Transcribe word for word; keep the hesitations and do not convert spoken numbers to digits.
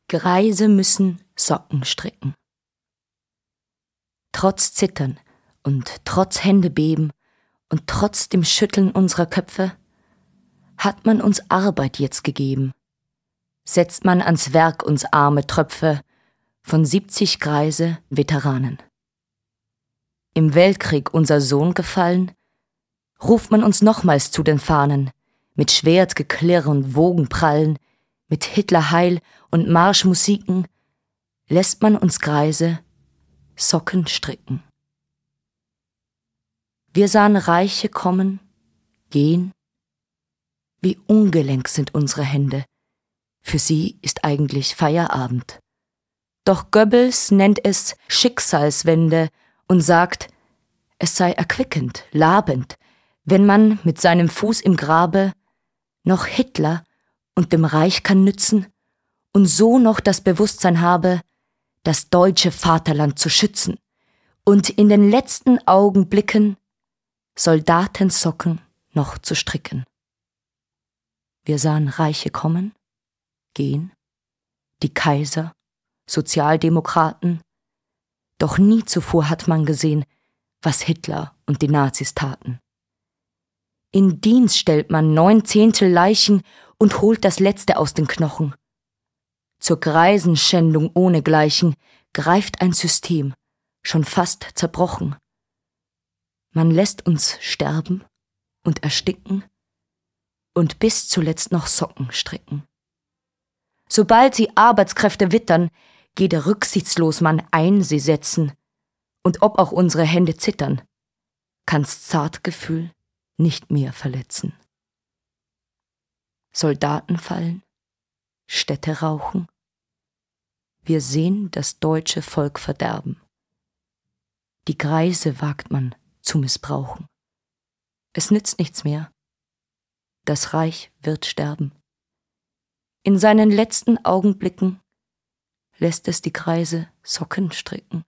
Greise müssen Socken stricken. Trotz Zittern und trotz Händebeben und trotz dem Schütteln unserer Köpfe hat man uns Arbeit jetzt gegeben. Setzt man ans Werk uns arme Tröpfe von siebzig Greise Veteranen. Im Weltkrieg unser Sohn gefallen, ruft man uns nochmals zu den Fahnen, mit Schwertgeklirr und Wogenprallen, mit Hitlerheil und Marschmusiken, lässt man uns Greise Socken stricken. Wir sahen Reiche kommen, gehen. Wie ungelenk sind unsere Hände. Für sie ist eigentlich Feierabend. Doch Goebbels nennt es Schicksalswende und sagt, es sei erquickend, labend, wenn man mit seinem Fuß im Grabe noch Hitler und dem Reich kann nützen und so noch das Bewusstsein habe, das deutsche Vaterland zu schützen und in den letzten Augenblicken Soldatensocken noch zu stricken. Wir sahen Reiche kommen, gehen, die Kaiser, Sozialdemokraten, doch nie zuvor hat man gesehen, was Hitler und die Nazis taten. In Dienst stellt man neun Zehntel Leichen und holt das Letzte aus den Knochen. Zur Greisenschändung ohnegleichen greift ein System, schon fast zerbrochen. Man lässt uns sterben und ersticken und bis zuletzt noch Socken stricken. Sobald sie Arbeitskräfte wittern, geht rücksichtslos man ein sie setzen, und ob auch unsere Hände zittern, kann's Zartgefühl nicht mehr verletzen. Soldaten fallen, Städte rauchen, wir sehen das deutsche Volk verderben. Die Greise wagt man zu missbrauchen. Es nützt nichts mehr. Das Reich wird sterben. In seinen letzten Augenblicken lässt es die Greise Socken stricken.